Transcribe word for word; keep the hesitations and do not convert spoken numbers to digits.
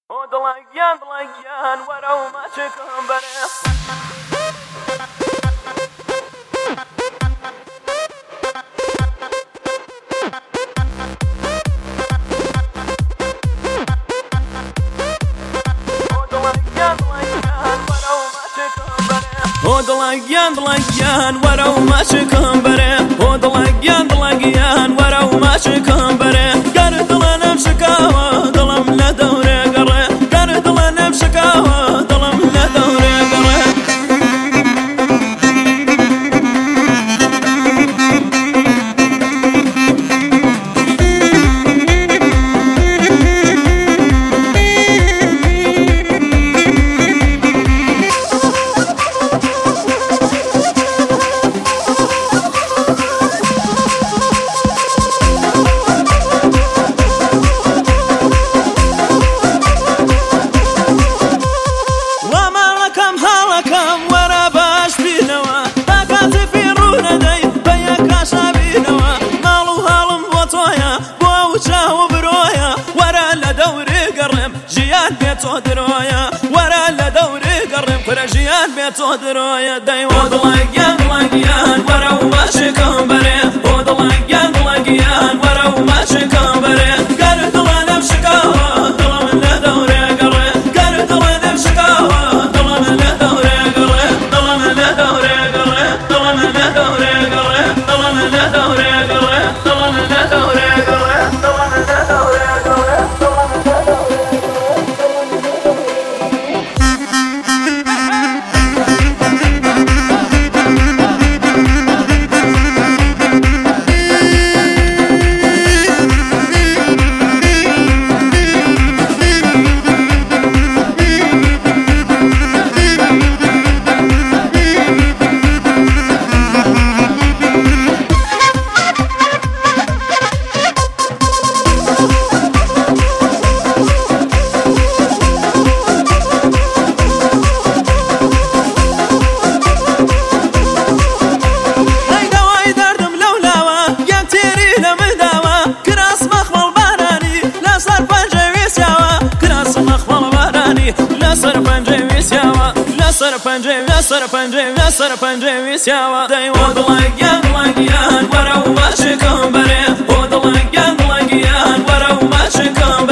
Oh, the like yan, the like yan, what oh my chicken, but Oh, the like yan, the like yan, what oh my chicken, but oh, the like yan, the like yan, what oh my chicken, but got it, the land of Chicago, the lam la dore gare, got it, the land of Chicago, the lam la dore gare. درويا ورا لا دوري قرب كرجيان بيتو درويا داي وضلاقيان ضلاقيان ورا وماشي كمبري وضلاقيان ضلاقيان ورا وماشي كمبري قال ضلنا بشكاوى ضل من لا دوري قرب قال ضلنا بشكاوى ضل من لا دوري قرب ضل من لا دوري قرب ضل من لا دوري قرب ضل من لا دوري قرب ضل من لا دوري قرب ضل من لا دوري سرپنجه و سرپنجه و سرپنجه و سیاوا دای وضلاقیان ضلاقیان ورا وماشي كمبري وضلاقیان ضلاقیان ورا وماشي كمبري